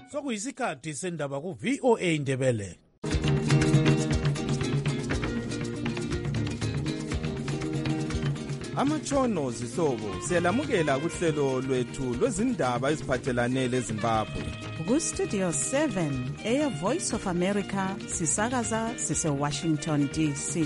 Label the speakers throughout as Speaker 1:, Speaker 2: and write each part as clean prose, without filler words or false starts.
Speaker 1: Sokuyisikhathi sendaba ku VOA Ndebele.
Speaker 2: Amatshono zihlobo siyalamukela kuhlelo lwethu lwezindaba eziphathelane leZimbabwe.
Speaker 3: Ku Studio 7 Air Voice of America sisakaza sise Washington DC.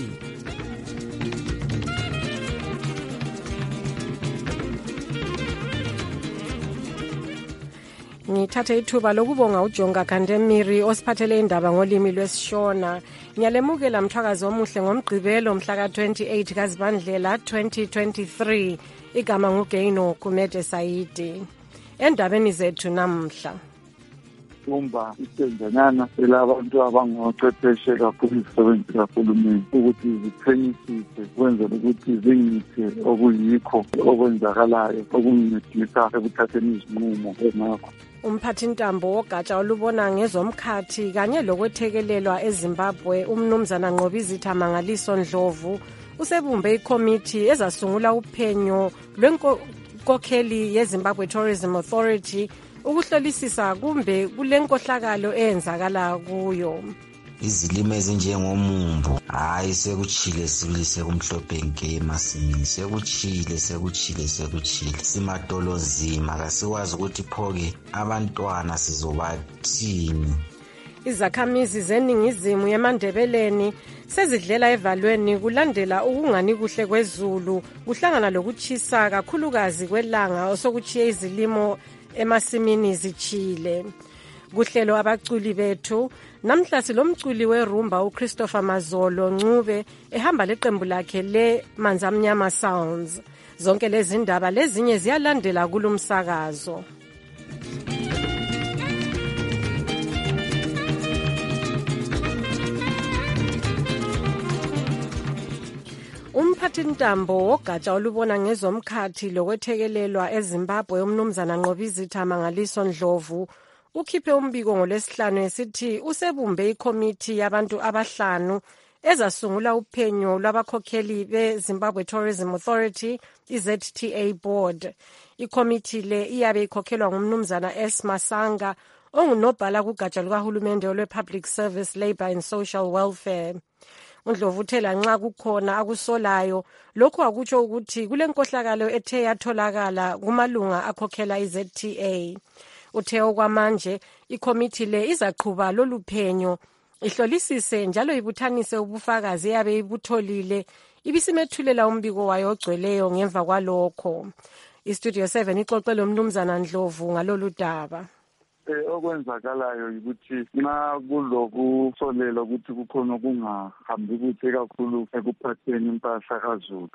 Speaker 4: Ngithathe ithuba lokubonga uJonga Kandemiri osiphathele indaba ngolimi lwesiShona. Ngiyalemukela mthwakazi omuhle ngomgqibelo mhla ka-28 kaZibandlela 2023. Igama nguGeino Kumede Saidi. Endabeni zethu namhla.
Speaker 5: Kumba isenjanyana elabantu abangochwepheshe kakhulu izisebenzi kahulumeni ukuthi ziphenyisise kwenzela ukuthi zingithe okuyikho okwenzakalayo okungincedisa ekuthatheni izinqumo ngakho.
Speaker 4: Umphathintambo wogatsha olubona ngezomkhathi kanye lokwethekelelwa eZimbabwe umnumzana Nqobizitha Mangaliso Ndlovu usebumbe ikomiti ezasungula uphenyo lwenkokheli yeZimbabwe Tourism Authority ukuhlolisisa kumbe kulenkohlakalo eyenzakala kuyo.
Speaker 6: Izilimo ezinjengomumbu hayi sekuchile sibili sekumhlophe nke emasimini sekuchile simadolo nzima kasikwazi ukuthi phoke abantwana sizobathini.
Speaker 4: Izakhamizi zeningizimu yeMandebeleni sezidlela evalweni kulandela ukungani kuhle kwezulu kuhlangana lokuchisa kakhulukazi kwelanga osokuchiye izilimo emasimini zichile. Kuhlelo abaculi bethu namhla silomculi werumba uChristopher Mazolo Ncube ehamba leqembu lakhe le Manzamnyama Sounds. Zonke lezi ndaba lezinye ziyalandela kulumsakazo. Umphathintambo wogatsha olubona ngezomkhathi lokwethekelelwa eZimbabwe umnumzana Nqobizitha Mangaliso Ndlovu ukhiphe umbiko ngolesihlanu esithi usebumbe ikomiti yabantu abahlanu ezasungula uphenyo lwabakhokheli beZimbabwe Tourism Authority iZTA board. Ikomiti le iyabe ikhokhelwa ngumnumzana S Masanga ongunobhala kugatsha lukahulumende olwe-Public Service, Labour and Social Welfare. uNdlovu uthela nxa kukhona akusolayo lokho akutsho ukuthi kulenkohlakalo ethe yatholakala kumalunga akhokhela iZTA. Uthe okwamanje ikomiti le izaqhuba loluphenyo ihlolisise njalo ibuthanise ubufakazi yabe ibutholile ibisimethulela umbiko wayo ogcweleyo ngemva kwalokho. iStudio 7 ixoxe lomnumzana Ndlovu ngalolu daba.
Speaker 5: Okwenzakalayo ukuthi nxa kulokusolela ukuthi kukhona okungahambi kuhle kakhulu ekuphatheni impahla kaZulu,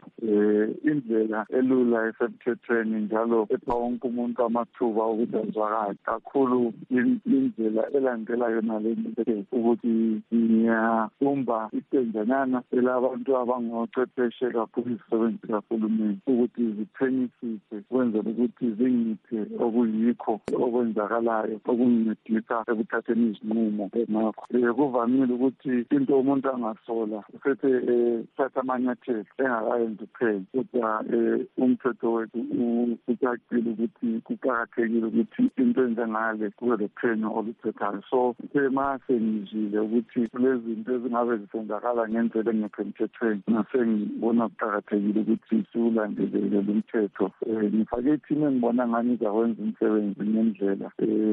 Speaker 5: indlela elula esemthethweni njalo epha wonke umuntu amathuba ukuthi azwakale kakhulu indlela elandela yona le ukuthi ngiyabumba isenjanyana elabantu abangochwepheshe kakhulu izisebenzi kahulumeni ukuthi ziphenyisise kwenzela ukuthi zingithe okuyikho okwenzakalayo okungincedisa ekuthatheni izinqumo ngakho. Kuvamile ukuthi into umuntu angasola usethe thatha amanyathelo engakayenzi uphenyo, kodwa umthetho wethu ucacile ukuthi kuqakathekile ukuthi into enjengale kube lephenyo oluthethayo. So ma sengizile ukuthi kulezinto ezingabe zisenzakala ngendlela engekho emthethweni nasengibona kuqakathekile ukuthi siwulandelele lumthetho. Ngifake ithini engibona ngani izakwenza umsebenzi ngendlela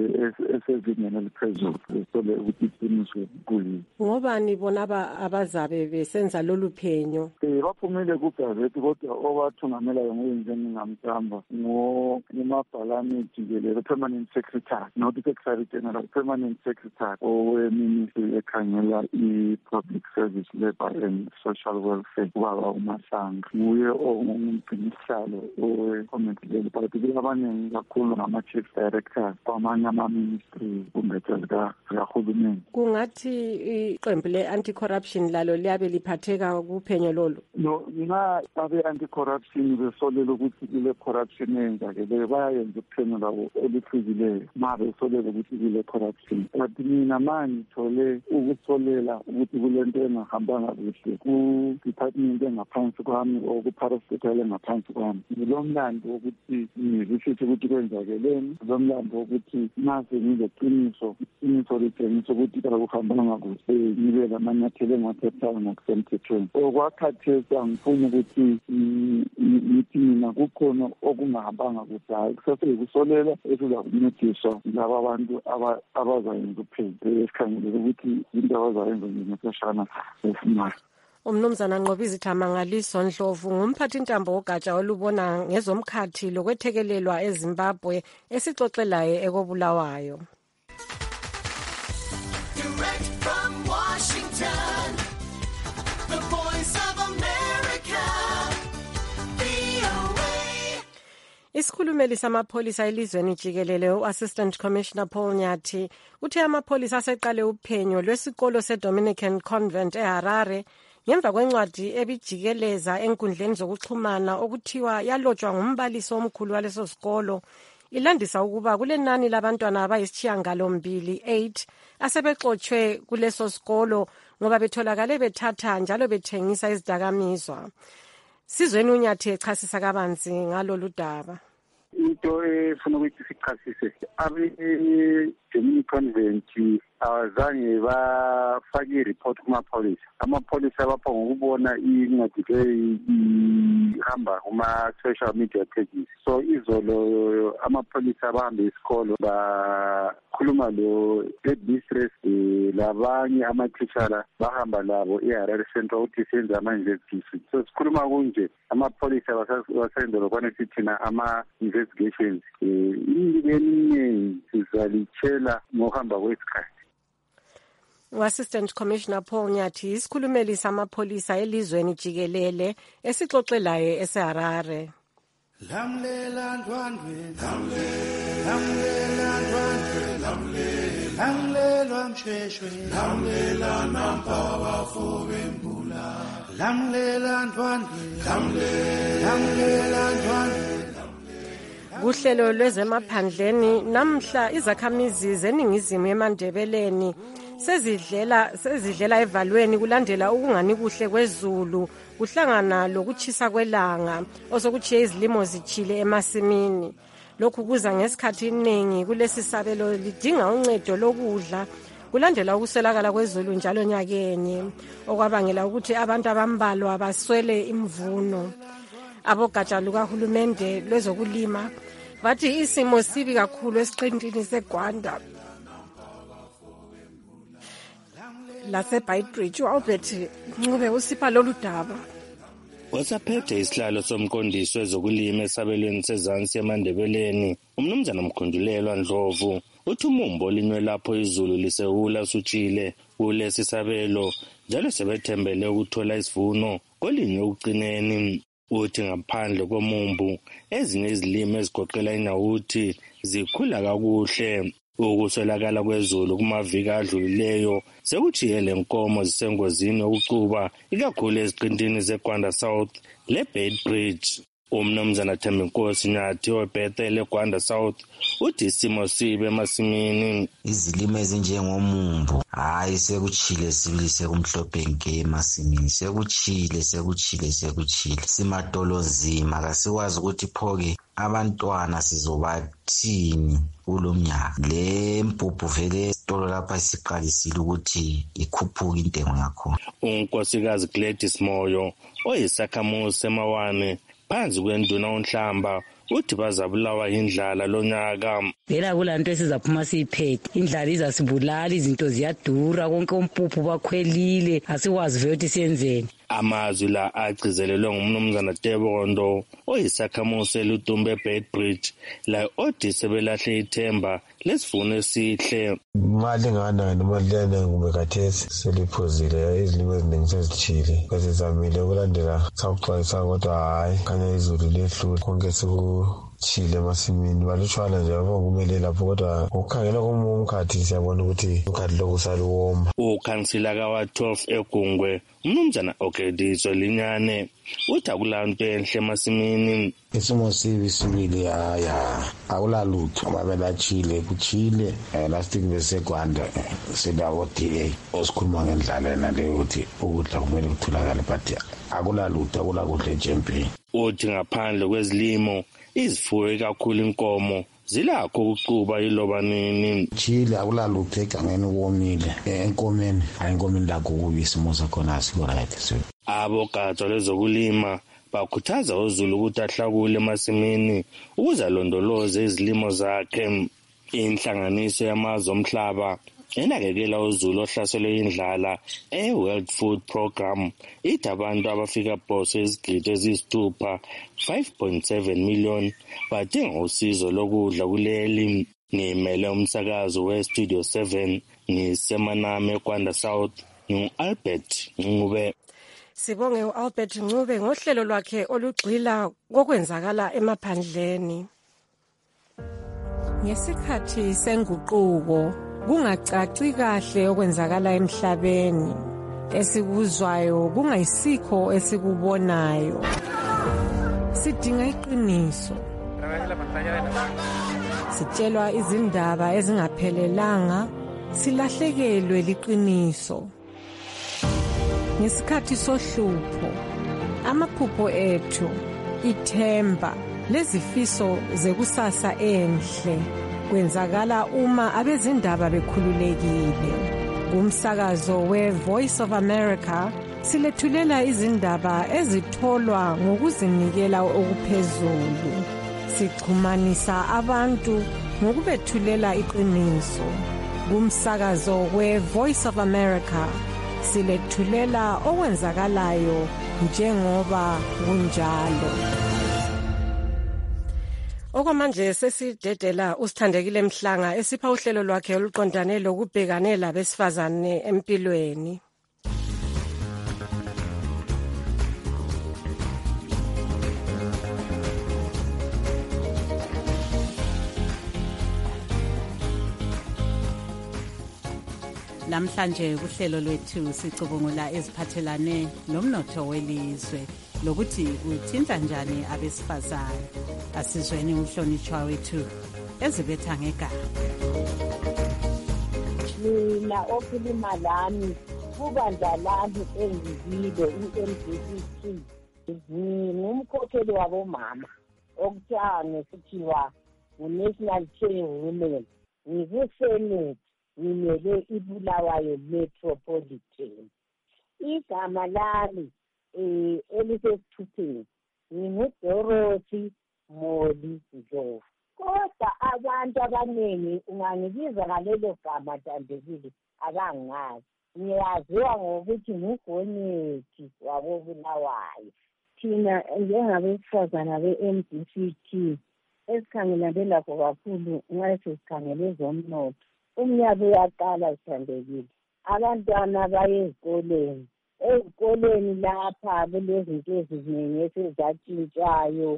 Speaker 5: esezingeni eliphezulu sole ukuthi iqiniso kuyini.
Speaker 4: Ngobani bona abazabe besenza lolu phenyo?
Speaker 5: Baphumile kugazethi kodwa obathungamelayo njengingamthamba ngumabhalane jikelele permanent secretary, not secretary general, permanent secretary oweministry ekhangela i-public service, labor and social welfare, ubaba uMasanga. Nguye ongumgcinisihlalo owekomiti leli, but abaningi kakhulu ngama-chief directors kwamanye ama-ministry kumbe zikahulumeni.
Speaker 4: Kungathi iqembu le-anti-corruption lalo liyabe liphatheka kuphenyo lolo?
Speaker 5: No, nxa abe-anti-corruption besolela ukuthi kule corruption eyenzakeleyo bayayenza uphenyo labo oluhlukileyo ma besolela ukuthi kule corruption. But mina ma ngithole ukusolela ukuthi kulento engahambanga kuhle ku-department engaphansi kwami or ku-parastatal engaphansi kwami, ngilomlando wokuthi ngizwisise ukuthi kwenzakeleni, ngilomlando wokuthi ma nxa sengileqiniso litshengisa ukuthi kakuhambanga kuhle ngibe lamanyathelo engiwathathayo ngokusemthethweni. Okwakhathesi angifuni ukuthi ngithi mina kukhona okungahambanga kuhle, hayi kusasekusolela esiza kuncediswa laba abantu abazayenza uphenyo esikhangelele ukuthi into abazayenza ngemitheshana esimali.
Speaker 4: Umnumzana Nqobizitha Mangaliso Ndlovu ngumphathi ntambo wogatsha olubona ngezomkhathi lokwethekelelwa eZimbabwe esixoxelayo ekobulawayo.
Speaker 7: Direct from Washington, the Voice of America, VOA.
Speaker 4: Isikhulumeli samapholisa elizweni jikelele u-Assistant Commissioner Paul Nyathi uthe amapholisa aseqale uphenyo lwesikolo se-Dominican Convent eHarare ngemva kwencwadi ebijikeleza enkundleni zokuxhumana okuthiwa yalotshwa ngumbalisi omkhulu waleso sikolo ilandisa ukuba kulenani labantwana abayisishiyagalombili 8 asebexotshwe kuleso sikolo ngoba betholakale bethatha njalo bethengisa izidakamizwa. Sizweni uNyathi echasisa kabanzi ngalolu daba.
Speaker 8: Into efuna ukuthi sichasise Dominican Convent azange bafake report kumapholisa. Amapholisa bapha ngokubona incwadi ihamba kuma social media pages. So izolo amapholisa bahamba isikolo bakhuluma lo headmistress labanye amateacher bahamba labo eHarare Central ukuthi senze ama-investigation. So sikhuluma kunje amapholisa basenza lokwane sithina ama-investigations. Eminye sizalitshela ngokuhamba kwesikhathi.
Speaker 4: U-Assistant Commissioner Paul Nyathi isikhulumeli samapholisa elizweni jikelele esixoxelayo eseHarare.
Speaker 1: Lamlela ndwandwe, lamlela ndwandwe, lamlela msheshwe, lamlela nampa bafube mbula, lamlela ndwandwe, lamlela ndwandwe.
Speaker 4: Kuhlelo lwezemaphandleni namhla izakhamizi zeningizimu eMandebeleni sezidlela evalweni kulandela ukungani kuhle kwezulu kuhlangana lokuchisa kwelanga osokuchiye izilimo zichile emasimini. Lokhu kuza ngesikhathi iningi kulesi sabelo lidinga uncedo lokudla kulandela ukuswelakala kwezulu njalo nyakenye okwabangela ukuthi abantu abambalwa baswele imvuno. Abogatsha lukahulumende lwezokulima bathi isimo sibi kakhulu esiqintini seGwanda laseBaitbridge. uAlbert Ncube usipha lolu daba.
Speaker 9: Wasaphethe isihlalo somqondiso wezokulima esabelweni sezansi eMandebeleni umnumzana Mkhundulelwa Ndlovu uthi umumbo olinywe lapho izulu lisehula usutshile kulesi sabelo njalo sebethembele ukuthola isivuno kolinywe ukucineni. Uthi ngaphandle komumbu ezinye izilimo ezigoqela inawuthi zikhula kakuhle. Ukuswelakala kwezulu kumaviki adlulileyo sekuchiye lenkomo zisengozini yokucuba ikakhulu eziqintini zeGwanda South leBaitbridge. Umnumzana Thembinkosi Nyathi webhethele eGwanda South uthi isimo sibe emasimini.
Speaker 6: Izilimo ezinjengomumbu hayi sekuchile sibili sekumhlophe nke emasimini sekuchile simadolo nzima kasikwazi ukuthi phoke abantwana sizobathini kulomnyaka. Le mpuphu vele isitolo lapha siqalisile ukuthi ikhuphuke intengo yakhona.
Speaker 9: Unkosikazi Gladys Moyo oyisakhamuzi emawane phansi kwenduna uNhlamba uthi bazabulawa indlala lonyaka.
Speaker 10: Vela kulanto esizaphuma siyiphethe indlala izasibulala izinto ziyadura konke umpuphu bakhwelile asikwazi vele ukuthi siyenzeni.
Speaker 9: Amazwi la agcizelelwe ngumnumzana Tebondo oyisakhamuzi eLutumbe eBaitbridge la othi sebelahle ithemba lesivuno esihle.
Speaker 11: Imali ngana nemali ngumekathesi seliphuzile izilimo eziningi sezithile besizamile ukulandela sakuxwayisa kodwa hayi khanya izulu lehlule konke chile emasimini balutshwana nje abangumele lapho kodwa ukukhangela komkhathi siyabona ukuthi ukhathi lokusaluwoma.
Speaker 9: Ukhansila kawa12 eGungwe umnumzana Ogediso Linyane uthi akulanto enhle emasimini.
Speaker 12: Isimo sibili haya akulalutho mabela chile kuchile last week beseGwanda sedawo DA osikhuluma ngendlala nale uthi ukudla kumele kutholakale but akulalutho akulakuhle eJempi.
Speaker 9: Uthi ngaphandle kwezilimo izifuyo kakhulu inkomo zilakho ukuquba iloba nini.
Speaker 12: Chile akulalutho egangeni womile enkomeni ayinkomeni lakho kubi isimo sakhona asibo-right.
Speaker 9: Abogatsha lwezokulima bakhuthaza uZulu ukuthi ahlakule emasimini ukuze alondoloze izilimo zakhe. Inhlanganiso yamazwe omhlaba enakekela uZulu ohlaselwe indlala World Food Program ithi abantu abafika phose izigidi eziyisithupha 5.7 million badinga usizo lokudla kuleli. Ngimele umsakazo weStudio 7 ngisemaname eKwanda South ngu-Albert Ncube.
Speaker 4: Sibonge u-Albert Ncube ngohlelo lwakhe olugxila kokwenzakala emaphandleni. Ngesikhathi senguquko kungacaci kahle okwenzakala emhlabeni, esikuzwayo kungayisikho esikubonayo. Sidinga iqiniso. Sitshelwa izindaba ezingaphelelanga, silahlekelwe liqiniso. Ngesikhathi sohlupho, amaphupho ethu, ithemba lezifiso zekusasa enhle kwenzakala uma abezindaba bekhululekile. Kumsakazo we-Voice of America silethulela izindaba ezitholwa ngokuzinikela okuphezulu. Sixhumanisa abantu ngokubethulela iqiniso. Kumsakazo we-Voice of America silethulela okwenzakalayo njengoba kunjalo. Okwamanje sesidedela uSithandekile Mhlanga esipha uhlelo lwakhe oluqondane lokubhekane labesifazane empilweni.
Speaker 3: Namhlanje kuhlelo lwethu sicubungula eziphathelane nomnotho welizwe lokuthi kuthinta njani abesifazane. Asizweni umhlonishwa wethu ezibetha ngegama.
Speaker 13: Mina okhuluma lami kubandla lami engizile i-MDCT. Ngingumkhokheli wabomama okuthiwa ngesithiwa ngu-National Chairwoman. Ngikusenate ngimele iBulawayo Metropolitan. Igama lami elisesithupheni nginguDorothy Moli Ndlovu. Kodwa abantu abaningi ungangibiza ngalelo gama Thandekile abangazi. Ngiyaziwa ngokuthi nguGonyeti waboBulawayo. Thina njengabesifazana be-MDCT esikhangelane lakho kakhulu nxa sesikhangele ezomnotho. Umnyaka uyaqala Thandekile. Abantwana baye ezikoleni. Ezikoleni lapha kulezinto eziningi esezatshintshayo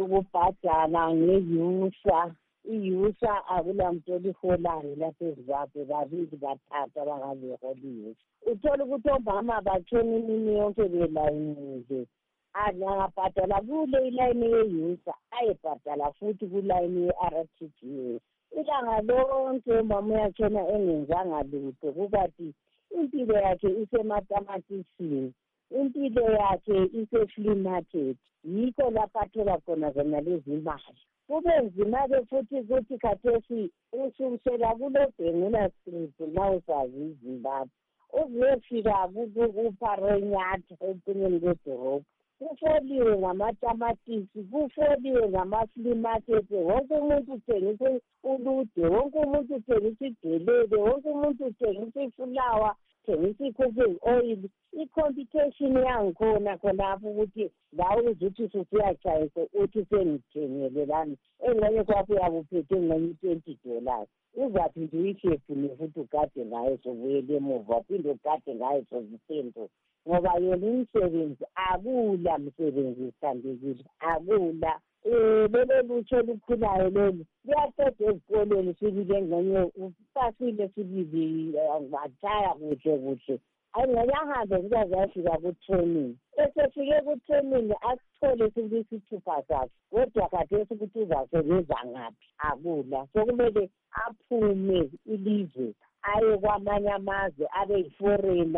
Speaker 13: ukubhadala ngeyusa. Iyusa akulamuntu oliholayo lapha eZimbabwe, babili bathathu abangaziholiyo. Uthola ukuthi omama batshona imini yonke belayinile. Angabhadala kule ilayini yeyusa ayebhadala futhi kulayini ye-RTGS. Ilanga lonke umama uyatshona engenzanga lutho kukathi impilo yakhe isematamathisini, impilo yakhe ise-flea market. Yikho lapho athola khona zona lezi mali. Kube nzima-ke futhi ukuthi khathesi ususela kuloBhengula Street na usazi iZimbabwe uzuyefika kuPharenyatha ekucineni kwedorobha. Kufoliwe ngamatamatisi, kufoliwe ngama-flea market. Wonke umuntu uthengisa ulude, wonke umuntu uthengisa idelele, wonke umuntu uthengisa ifulawa, uthengisa i-cooking oil. I-competition yangikhona khonapho ukuthi la uzuthi susiyatshayisa uthi sengithengele lami. Engxenye kwapho uyakuphethe engxenye $20. Uzaphinde uyishefune futhi ugade ngayo sobuyele emuva, uphinde ugade ngayo sozisento. Ngoba yona imisebenzi akula msebenzi Thandekile, akula. Lelo lutsho olukhulayo lolu luyaqeda ezikoleni sibili engxenye upasile sibili batshaya kuhle. Ayingxenye ahambe kukaze ayafika ku-training. Esefike ku-training asithole sibili isithupha sakhe. Kodwa khathesi ukuthi uzasebenza ngaphi akula. Sokumele aphume ilizwe aye kwamanye amazwe abe yiforena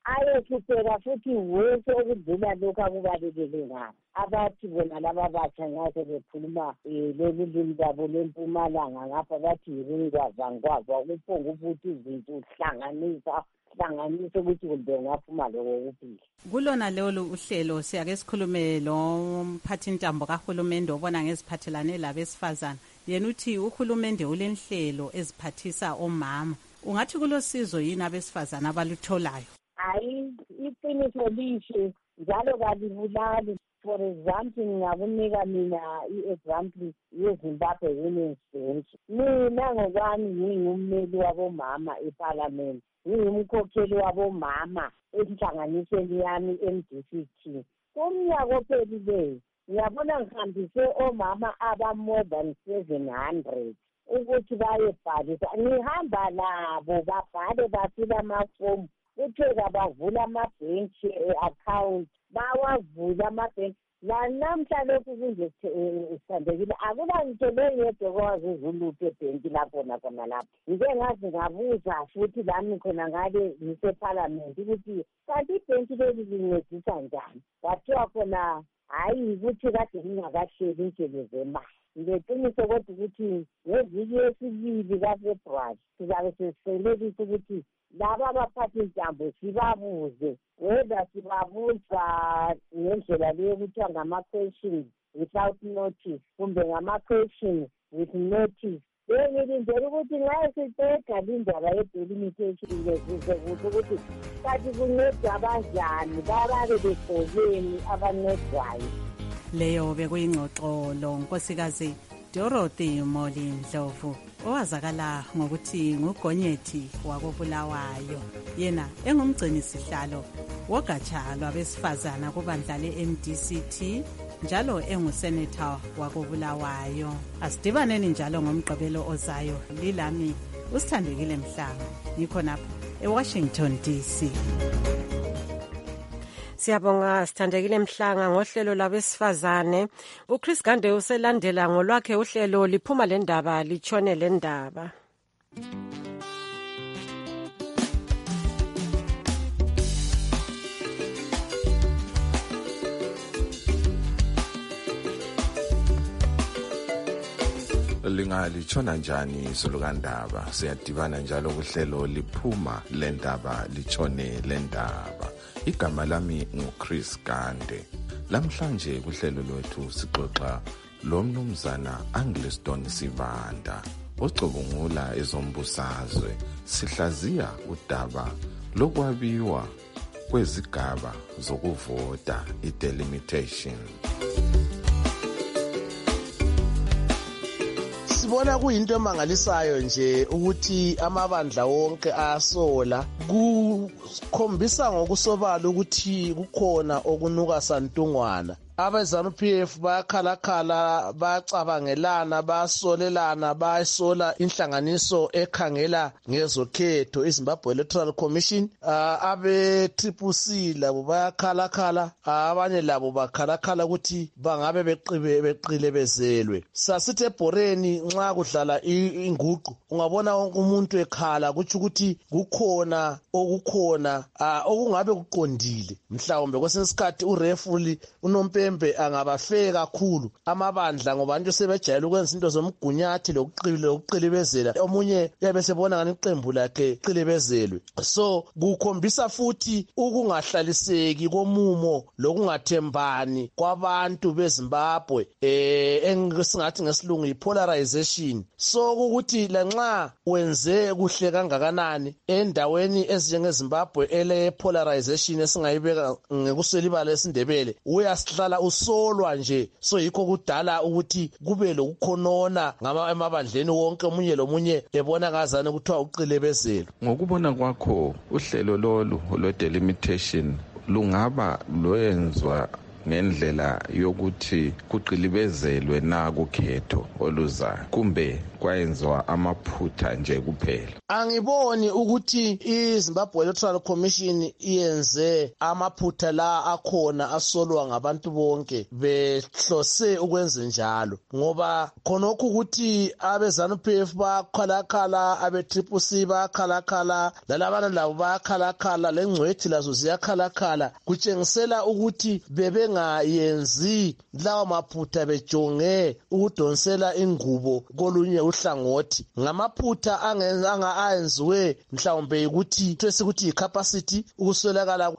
Speaker 13: ayehlupheka futhi wonke okudlula lokhu akubalekele ngabo abathi bona laba batsha nxa sebekhuluma lolu limi lwabo lwempumalanga ngapha bathi yiringwazangwaza kuphonga ukuthi izinto uhlanganise ukuthi kumbe ungaphuma loko kuphila.
Speaker 3: Kulona lolu uhlelo siyake sikhulume lo mphathintambo kahulumende obona ngeziphathelane labesifazana. Yena uthi uhulumende ulenhlelo eziphathisa omama. Ungathi kulosizo yini abesifazana abalutholayo?
Speaker 13: Hayi, iqiniso lihle njalo kalibulali. For example, ngingakunika mina i-example yeZimbabwe Women's Bench. Mina ngokwami ngingummeli wabomama eParliament. Ngingumkhokheli wabomama enhlanganisweni yami MDCT. Kumnyaka ophelileyo ngiyabona ngihambise omama aba-more than 700 ukuthi bayebhalisa. Ngihamba labo babhale bafile amafomu kuthiwe kabavula amabhenki account bawavula amabhenki. Namhla lokhu kunje sithandekile akula nto leyedwa kwazi ulutho ebhenki lapho nakhona lapho. Ngike ngazi ngabuza futhi lami khona ngale ngiseParliament ukuthi kanti ibhenki leli lincedisa njani. Kwathiwa khona hayi ukuthi kade ngingakahleli inhlelo zemali. Ngeqiniso kodwa ukuthi ngeviki yesibili kaFebruwari sizabe sesiselelisa ukuthi laba abaphathintambo sibabuze whether sibabuza ngendlela leyo kuthiwa ngama-questions without notice kumbe ngama-questions with notice. Ngilindele ukuthi nxa siceda lindaba ye-delimitation lesize kuhle ukuthi kathi kunceda abanjani bababe begqokeni abancedwayo.
Speaker 3: Leyo bekuyingxoxo lo nkosikazi Dorothy Molindlovu owazakala ngokuthi ngugonyethi wakobulawayo. Yena engumgcini sihlalo wogatsha lwabesifazana kubandla le-MDCT njalo engusenator wakobulawayo. Asidibaneni njalo ngomgqibelo ozayo. Lilami uSithandekile Mhlanga ngikhonapha eWashington DC.
Speaker 4: Siyabonga Sithandekile Mhlanga ngohlelo labesifazane. uChris Gande uselandela ngolwakhe uhlelo liphuma lendaba litshone lendaba.
Speaker 14: Lingalitshona njani isolukandaba? Siyadibana njalo kuhlelo liphuma lendaba litshone lendaba. Igama lami nguChris Gande. Lamhlanje kuhlelo lwethu sixoxa lomnumzana Angliston Sivanda ocubungula ezombusazwe. Sihlaziya udaba lokwabiwa kwezigaba zokuvota i-delimitation.
Speaker 15: Sibona kuyinto emangalisayo nje ukuthi amabandla wonke asola kukhombisa ngokusobala ukuthi kukhona okunuka santungwana. Abezanu-PF bayakhalakhala, bayacabangelana, bayasolelana, bayasola inhlanganiso ekhangela ngezokhetho iZimbabwe Electoral Commission. Abe-CCC labo bayakhalakhala, abanye labo bakhalakhala ukuthi bangabe beqilebezelwe. Sasithi ebhoreni nxa kudlala inguqu ungabona wonke umuntu ekhala kutsho ukuthi kukhona okukhona okungabe kuqondile. Mhlawumbe kwesinye isikhathi urefuli unompe angabafeke kakhulu amabandla ngoba abantu sebejayele ukwenza into zomgunyathi lokuqilibezela. Omunye uyabe sebona ngani iqembu lakhe qilibezelwe. So kukhombisa futhi ukungahlaliseki komumo lokungathembani kwabantu beZimbabwe engisingathi ngesilungu yi-polarization. So ukuthi lanxa wenze kuhle kangakanani endaweni ezinjengeZimbabwe ele-polarization esingayibeka ngekuselibala esiNdebele uyasihlala usolwa nje. So yikho kudala ukuthi kube lokukhonona emabandleni wonke omunye lomunye ebona ngazana ukuthiwa uqilebezelo.
Speaker 14: Ngokubona kwakho uhlelo lolu lwe-delimitation lungaba lwenzwa ngendlela yokuthi kuqilibezelwe na kukhetho oluzayo kumbe kwayenziwa amaphutha nje kuphela?
Speaker 15: Angiboni ukuthi iZimbabwe Electoral Commission iyenze amaphutha la akhona asolwa ngabantu bonke behlose ukwenza njalo, ngoba khonokho ukuthi abeZANU-PF bakhalakhala, abe-CCC bakhalakhala, lalabana labo bakhalakhala, lengcwethi lazo ziyakhalakhala, kutshengisela ukuthi bebengayenzi lawo maphutha bejonge ukudonsela ingubo kolunye uhlangothi. Ngamaphutha ayenziwe mhlawumbe ukuthi sekuthi i-capacity, ukuswelakala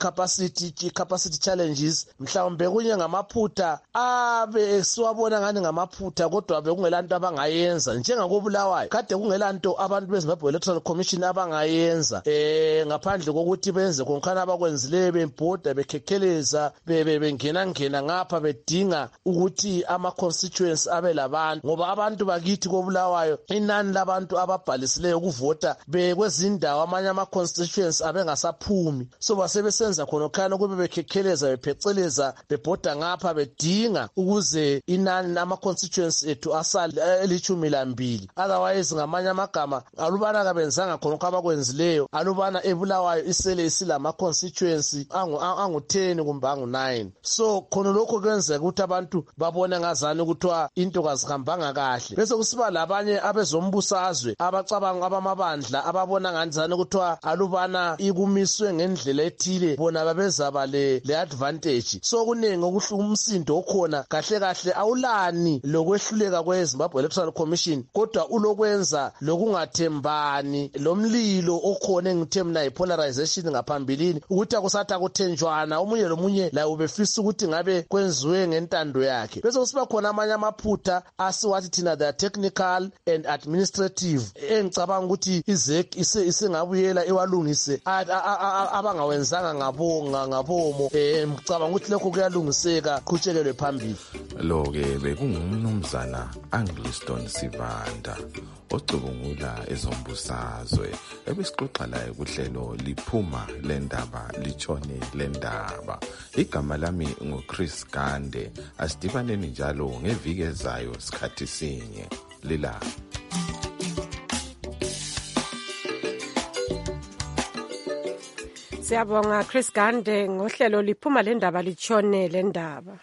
Speaker 15: kwe-capacity challenges, mhlawumbe kunye ngamaphutha abe siwabona ngani ngamaphutha kodwa bekungelanto abangayenza. Njengakobulawayo kade kungelanto abantu beZimbabwe Electoral Commission abangayenza ngaphandle kokuthi benze konkhana abakwenzileyo, bebhoda bekhekheleza, bengena ngapha bedinga ukuthi ama-constituents abe labantu, ngoba abantu bakithi kobulawayo inani labantu ababhalisileyo ukuvota bekwezindawo amanye ama-constituents abengasaphumi, so basebesenza khonokhana kube bekhekheleza, bepheceleza, bebhoda ngapha bedinga ukuze inani ama-constituents ethu asale eli-12. Otherwise ngamanye amagama alubana kabenzanga khonokho abakwenzileyo, alubana ebulawayo isele isilama-constituents angu-10 kumbe angu-9. So khona lokho kwenzeka ukuthi abantu babone ngazani ukuthiwa into kazihambanga kahle, bese kusiba labanye abezombusazwe abacabanga abamabandla ababona ngani ukuthiwa alubana ikumiswe ngendlela ethile bona babezaba le-advantage. So kuningi umsindo okhona kahle kahle awulani lokwehluleka kweZimbabwe Electoral Commission, kodwa ulokwenza lokungathembani, lomlilo okhona engithe mina yi-polarization ngaphambilini, ukuthi akusathi akuthenjwana, omunye lomunye laye ubefisa ukuthi ngabe kwenziwe ngentando yakhe. Bese kusiba khona amanye amaphutha asiwathi thina they are technical and administrative, engicabanga ukuthi iZEC isengabuyela iwalungise abangawenzanga ngabomo. Ngicabanga ukuthi lokho kuyalungiseka, qhutshelelwe phambili.
Speaker 14: Lo-ke bekungumnumzana Angliston Sivanda ocubungula ezombusazwe, ebesixoxa laye kuhlelo liphuma lendaba litshone lendaba. Igama lami nguChris Gande. Asidibaneni njalo ngeviki ezayo sikhathi sinye. Lila
Speaker 4: Siyabonga Chris Gande ngohlelo liphuma lendaba litshone lendaba.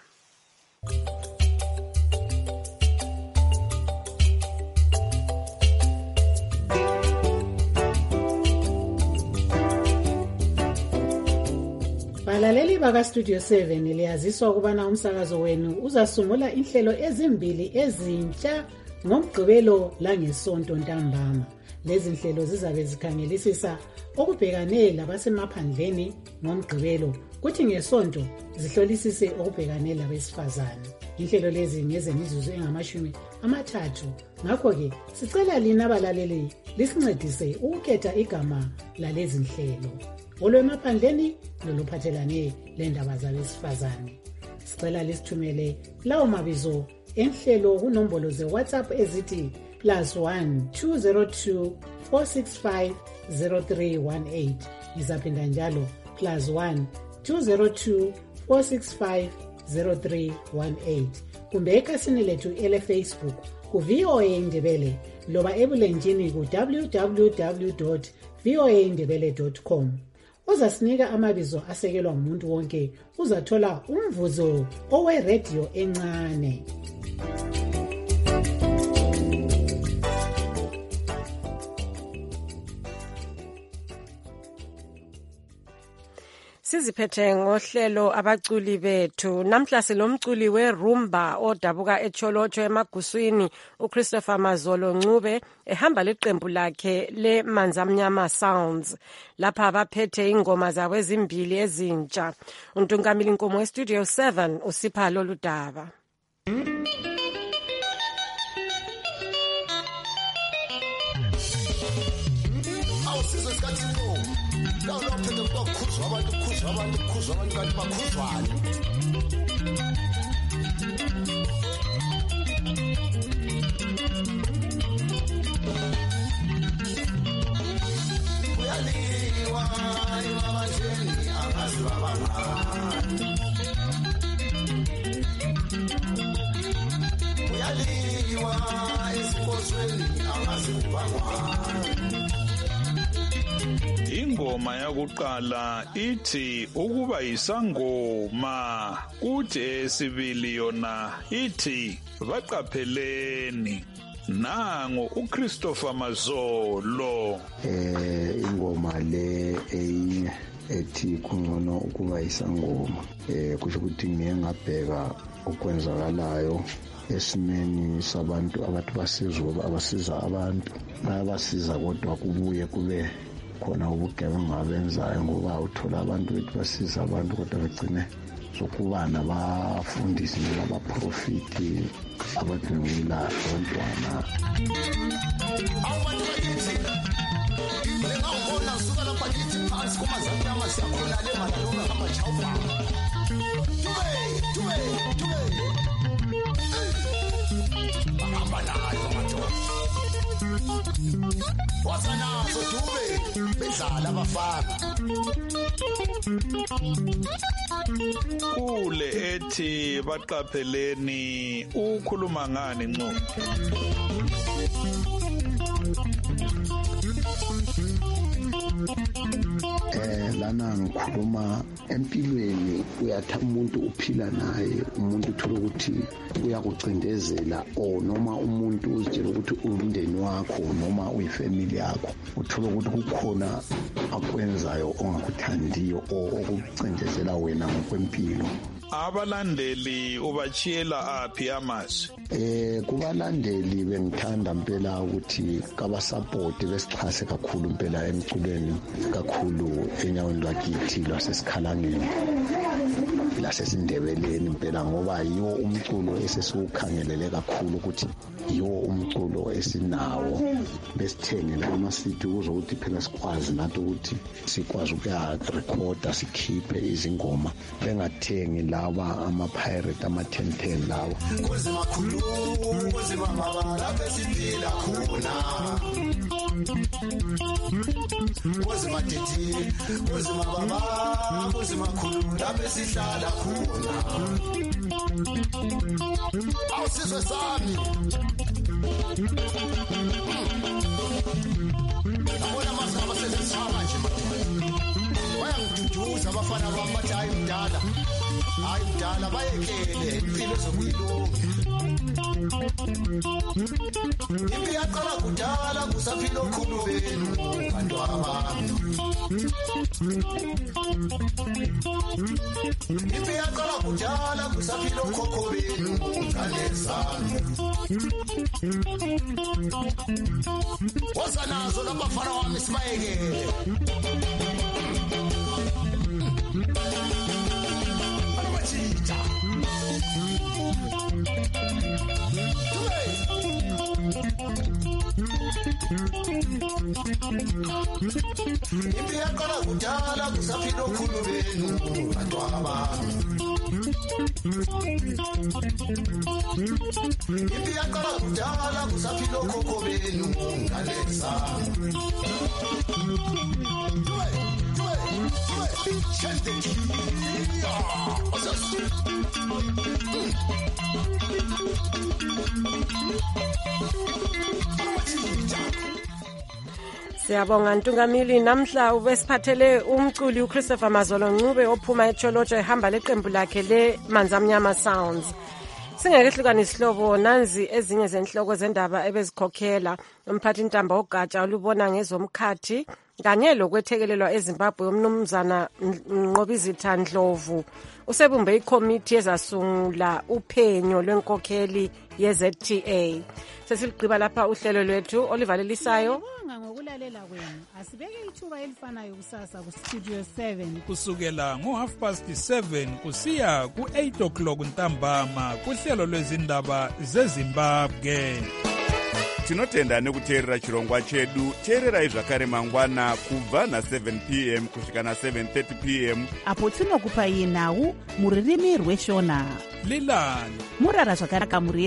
Speaker 16: Balaleli baka Studio 7 liyaziswa ukubana umsakazo wenu uzasungula inhlelo ezimbili ezintsha ngoMgqibelo langeSonto ntambama. Lezi nhlelo zizabe zikhangelisisa okubhekane labasemaphandleni ngoMgqibelo, kuthi ngeSonto zihlolisise okubhekane labesifazane. Inhlelo lezi ngezemizuzu engama-30. Ngakho-ke sicela lina balaleli lisincedise ukukhetha igama lalezi nhlelo, olwemaphandleni noluphathelane lendaba zabesifazane. Sicela lisithumele lawo mabizo enhlelo kunombolo ze-WhatsApp ezithi +1 202 465 0318. Ngizaphinda njalo +1 202 465 0318. Kumbe ekhasini lethu ele-Facebook ku-VOA Indebele, loba ebulenjini ku-www.voaindebele.com. Uzasinika amabizo asekelwa ngumuntu wonke, uzathola umvuzo owe-radio encane.
Speaker 4: Siziphethe ngohlelo abaculi bethu. Namhla silomculi weRumba odabuka eCholotsho emaguswini, uChristopher Mazolo Ncube, ehamba leqembu lakhe leManzamnyama Sounds. Lapha baphethe ingoma zabo ezimbili ezintsha. Untungamili Nkomo weStudio 7 usipha lolu daba.
Speaker 7: Abantu bakhuzwane. Uyaliwa imamajeni angaziwa bangani. yaliwa esikhosweni angazibangwa.
Speaker 17: Ingoma yakuqala ithi ukuba isangoma, kuthi esibili yona ithi baqapheleni. Nango uChristopher Mazolo.
Speaker 18: Ingoma le eyinye ethi kungcono ukuba isangoma, kusho ukuthi ngiye ngabheka okwenzakalayo esimeni sabantu abathi abasiza abantu, bayabasiza kodwa kubuye kube khona ubugebengu abenzayo, ngoba uthola abantu bethu basiza abantu kodwa begcine sokuba nabafundisi nabaprofiti abadungula abantwana.
Speaker 7: Abantu bakithi lengawubona suka lapha kithi phansi kumazaphi amasiyakhona le malunga hamba chawufa. Tube. Bahamba nayo madoda. Wasanazo Dube bedlala abafana.
Speaker 17: Kule ethi baqapheleni ukhuluma ngani ngco?
Speaker 18: Lana ngikhuluma empilweni, uyathi umuntu uphila naye, umuntu uthola ukuthi uyakucindezela, o noma umuntu uzitshela ukuthi umndeni wakho noma uyifamily yakho, uthola ukuthi kukhona akwenzayo ongakuthandiyo o okucindezela wena ngokwempilo.
Speaker 17: Abalandeli ubachiyela aphi amazwi?
Speaker 18: Kubalandeli bengithanda mpela ukuthi kabasapoti besixhase kakhulu mpela emculweni, kakhulu enyaweni lwakithi lwasesikhalangeni lasesindebeleni mpela, ngoba yiwo umculo esesiwukhangelele kakhulu ukuthi yiwo umculo esinawo, besithengela ama-CD ukuzokuthi phela sikwazi nathi ukuthi sikwazi ukuya-recorda, sikhiphe izingoma, bengathengi laba ama-pirate ama-1010 lawa.
Speaker 7: Kuzima mabala besiphila khona. Kuzima titi, kuzima baba, kuzima khulu besihlala khona. Awusizwe sami. Abona mase abasezisama nje madoda. Bayangiduduza abafana bami bathi hayi mdala bayekele impilo zokuyilunga. Impi yaqala kudala kusaphila okhulu benu bantu abami. Impi yaqala kudala kusaphila okhokho benu ngane zami. Wasanazo labafana wami sibayekele. Impi yaqala kudala kusaphila okhulu benu bantu abami. Impi yaqala kudala kusaphila okhokho benu ngane zami.
Speaker 4: Siyabonga Ntungamili, namhla ubesiphathele umculi uChristopher Mazolo Ncube ophuma eTsholotsho ehamba leqembu lakhe le Manzamnyama Sounds. Singekehlukana isihlobo, nanzi ezinye zenhloko zendaba ebezikhokhela umphathintambo ogatsha olubona ngezomkhathi kanye lokwethekelelwa eZimbabwe umnumzana Nqobizitha Ndlovu usebumbe ikomiti ezasungula uphenyo lwenkokheli yeZTA. Sesilugqiba lapha uhlelo lwethu olivalelisayo.
Speaker 16: Ngokulalela kwenu asibeke ithuba elifanayo kusasa kustudio 7
Speaker 2: kusukela ngo7:30 kusiya ku8:00 ntambama kuhlelo lwezindaba zeZimbabwe.
Speaker 19: Tinotenda nekuteerera chirongwa chedu. Teererai zvakare mangwana kubva na7 p.m. kusvika na7:30 p.m.
Speaker 20: apo tinokupai nhau muririmi rweshona.
Speaker 2: Lilani
Speaker 20: murara zvakanaka muri